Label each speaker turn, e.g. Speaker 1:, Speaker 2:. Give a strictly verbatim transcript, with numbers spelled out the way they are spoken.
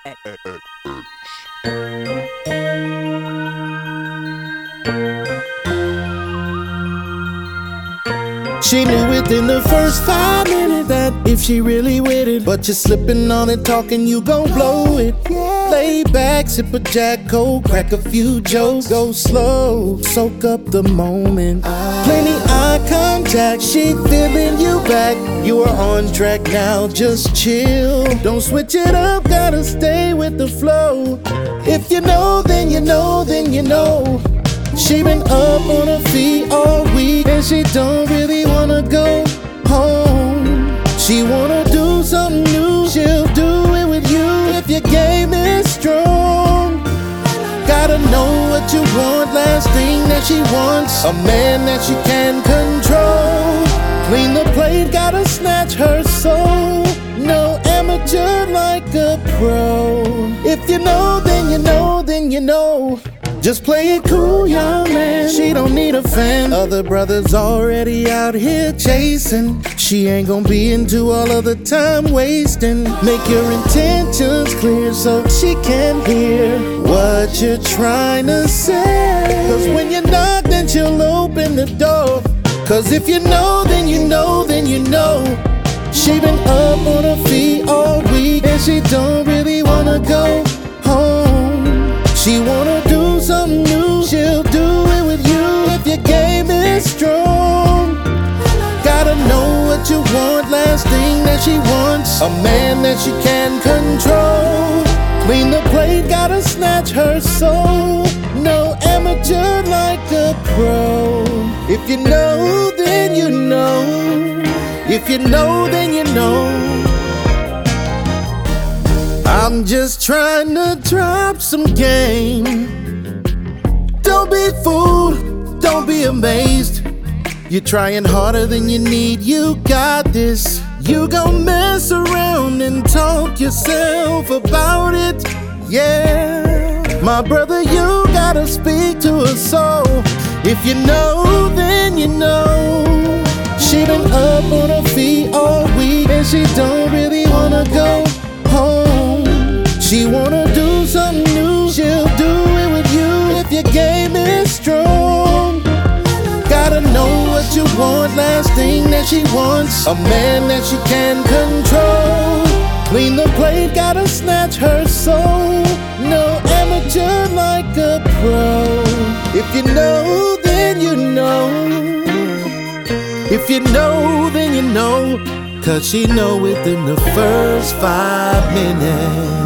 Speaker 1: She knew within the first five minutes that if she really with it, but you're slipping on it, talking, you gon' blow it. Lay back, sip a Jack Coke, crack a few jokes, go slow, soak up the moment. Plenty eye contact, she feeling you back. You are on track now, just chill. Don't switch it up, gotta stay with the flow. If you know, then you know, then you know. She been up on her feet all week, and she don't really wanna go home. She wanna do something new, she'll do it with you if your game is strong. Gotta know what you want, last thing that she wants, a man that she can control. Clean the plate, gotta snatch her soul. No amateur like a pro. If you know, then you know, then you know. Just play it cool, young man. She don't need a fan. Other brothers already out here chasing. She ain't gon' be into all of the time wasting. Make your intentions clear so she can hear what you're trying to say. Cause when you knock, then she'll open the door. Cause if you know, then you know, then you know. She been up on her feet all week, and she don't really wanna go home. She wanna do something new, she'll do it with you if your game is strong. Gotta know what you want, last thing that she wants, a man that she can control. Clean the plate, gotta snatch her soul. No amateur like a pro. If you know, then you know. If you know, then you know. I'm just trying to drop some game. Don't be fooled, don't be amazed. You're trying harder than you need, you got this. You gon' mess around and talk yourself about it, yeah. My brother, you gotta speak to her soul. If you know, then you know. She been up on her feet all week, and she don't really wanna go home. She wanna do something new, she'll do it with you if your game is strong. Gotta know what you want, last thing that she wants, a man that she can control. Clean the plate, gotta snatch her soul. No amateur like a pro. If you know, then you know. If you know, then you know. Cause she know within the first five minutes.